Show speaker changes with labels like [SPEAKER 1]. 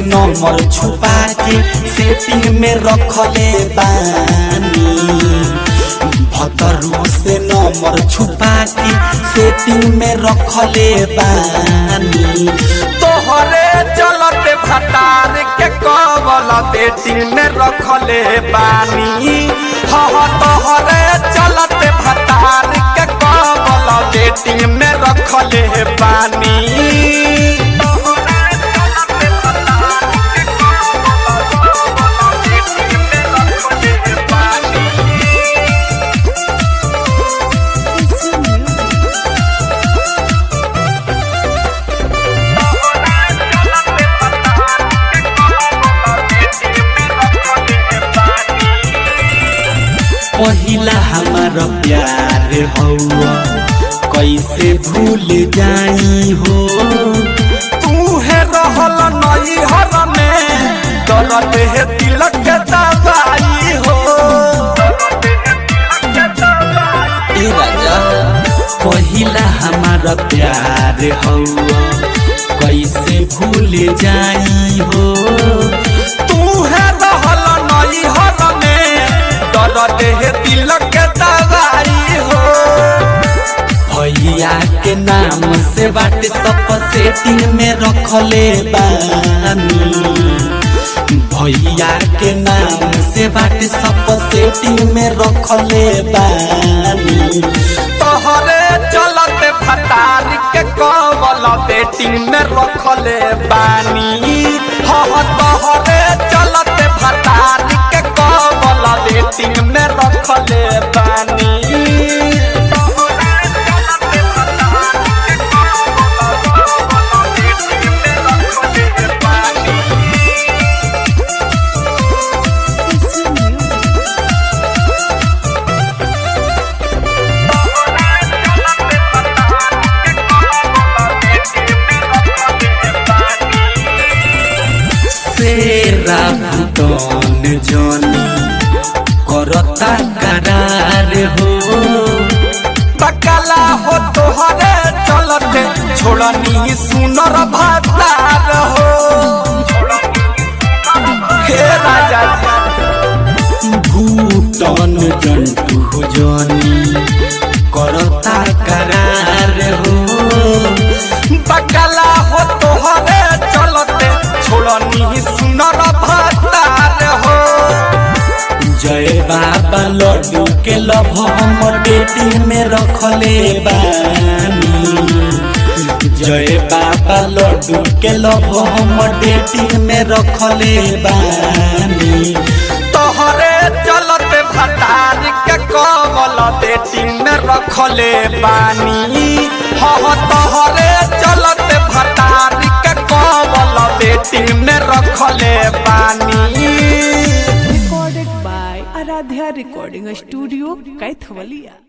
[SPEAKER 1] Number छुपा के setting में रखले बानी। भतरू से नंबर छुपा के सेटिंग में रखले बानी।
[SPEAKER 2] तोहरे चलते भतार के कबल बेटिंग में रखले बानी। तोहरे चलते भतार के कबल बेटिंग में रखले बानी।
[SPEAKER 1] पहिला हमारा प्यार हौआ कैसे भूल जाई हो।
[SPEAKER 2] तूहे रहल नई हर में दर्द है दिल के दवाई हो।
[SPEAKER 1] ए राजा पहिला हमारा प्यार हौआ कैसे भूल जाई हो।
[SPEAKER 2] तूहे रहल नई हर में दर्द है दिल के दवाई हो।
[SPEAKER 1] भैया के नाम से व्हाट्सएप सेटिंग में रखले बानी। भैया के नाम से व्हाट्सएप सेटिंग में रखले बानी।
[SPEAKER 2] तोहरे चलते भतार के कबल बेटिंग में रखले बानी। तोहरे चलते भतार के कबल बेटिंग में रखले बानी।
[SPEAKER 1] सेरा भूतन जानी करता करार हो।
[SPEAKER 2] बकला हो तोहरे चलते छोड़नी सुनर भतार हो। हे राजा
[SPEAKER 1] भूतन जंतु जानी करता करार हो।
[SPEAKER 2] बकला हो तोहरे चलते छोड़नी सुनर भतार हो।
[SPEAKER 1] जय बाबा लड्डू के लभ हम डेटिंग में रखले बानी। जय बाबा लड्डू के लभ हम डेटिंग में रखले बानी।
[SPEAKER 2] तोहरे चलते भतार के कबल बेटिंग में रखले बानी। तोहरे चलते भतार के कबल बेटिंग में रखले बानी।
[SPEAKER 3] Recorded by Aradhya Recording Studio, Kaithwalia.